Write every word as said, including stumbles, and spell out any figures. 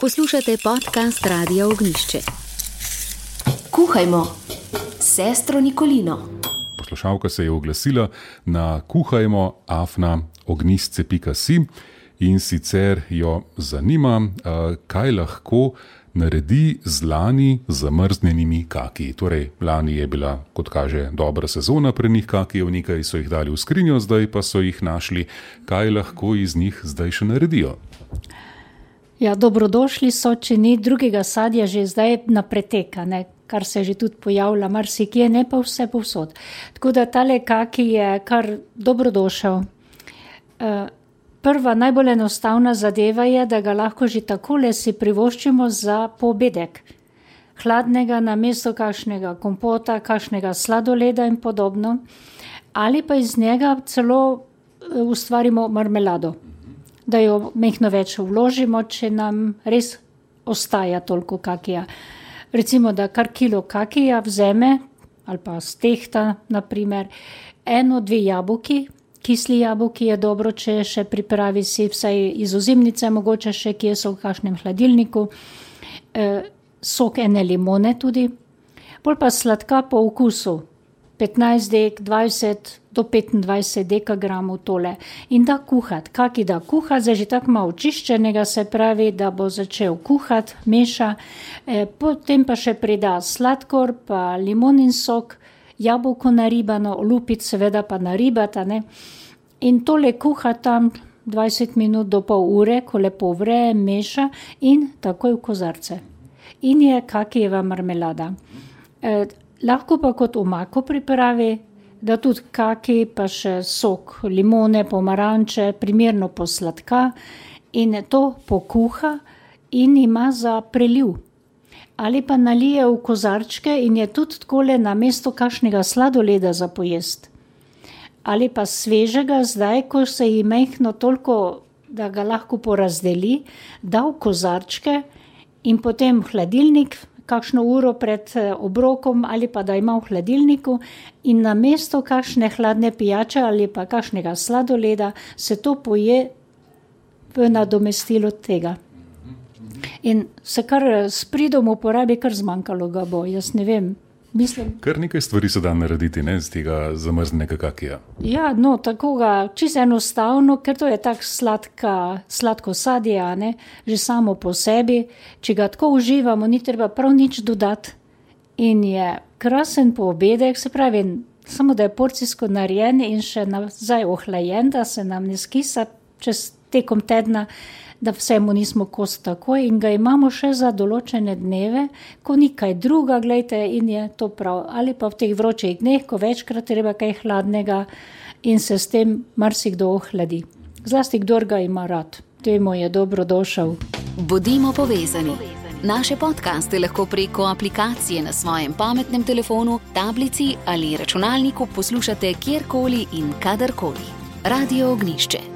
Poslušate podcast Radia Ognišče. Kuhajmo, sestro Nikolino. Poslušalka se je oglasila na kuhajmo afna ognisce pika si in sicer jo zanima, kaj lahko naredi z lani zamrznjenimi kakiji. Torej, lani je bila, kot kaže, dobra sezona pri njih kakijev, nekaj so jih dali v skrinjo, zdaj pa so jih našli. Kaj lahko iz njih zdaj še naredijo? Ja, dobrodošli so, če ni drugega sadja že zdaj na preteka, ne? Kar se že tudi pojavlja marsikje, ne pa vse povsod. Tako da tale kaki je kar dobrodošel. Prva, najbolj enostavna zadeva je, da ga lahko že takole si privoščimo za poobedek. Hladnega namesto kakšnega kompota, kakšnega sladoleda in podobno. Ali pa iz njega celo ustvarimo marmelado, da jo mehno več vložimo, če nam res ostaja toliko kakija. Recimo, da kar kilo kakija vzeme, ali pa stehta, naprimer, eno, dve jabolki, kisli jabolki je dobro, če še pripravi si vsaj iz ozimnice, mogoče še kje so v kakšnem hladilniku, e, sok ene limone tudi, bolj pa sladka po okusu, petnajst dek, dvajset do petindvajset dekagramov tole in da kuhati. Kaki da kuhati, zdaj že tako malo očiščenega, se pravi, da bo začel kuhati, meša, e, potem pa še prida sladkor, pa limonin sok, jabolko naribano, olupiti seveda pa naribata, ne. In tole kuha tam dvajset minut do pol ure, ko lepo vre, meša in takoj v kozarce. In je kakijeva marmelada. E, lahko pa kot omako pripravi, da tudi kaki pa še sok limone, pomaranče, primerno posladka in to pokuha in ima za preliv. Ali pa nalije v kozarčke in je tudi takole namesto kakšnega sladoleda za pojest. Ali pa svežega zdaj, ko se ji mehno toliko, da ga lahko porazdeli, da v kozarčke in potem v hladilnik, kakšno uro pred obrokom ali pa da ima v hladilniku in namesto kakšne hladne pijače ali pa kakšnega sladoleda se to poje v nadomestilo tega. In se kar s pridom uporabi, kar zmanjkalo ga bo, jaz ne vem. Mislim, kar nekaj stvari se da narediti, ne, z tega zamrznega kakija. Ja, no, tako ga čisto enostavno, ker to je tak sladka, sladko sadje, ne, že samo po sebi. Če ga tako uživamo, ni treba prav nič dodati. In je krasen poobedek, se pravi, samo da je porcijsko narejen in še nazaj ohlajen, da se nam ne skisa čez tekom tedna, da vsemu nismo kos takoj in ga imamo še za določene dneve, ko ni kaj druga, glejte, in je to prav. Ali pa v teh vročih dneh, ko večkrat treba kaj hladnega in se s tem marsikdo ohladi. Zlasti kdor ga ima rad, temu je dobrodošel. Bodimo povezani. Naše podcaste lahko preko aplikacije na svojem pametnem telefonu, tablici ali računalniku poslušate kjerkoli in kadarkoli. Radio Ognišče.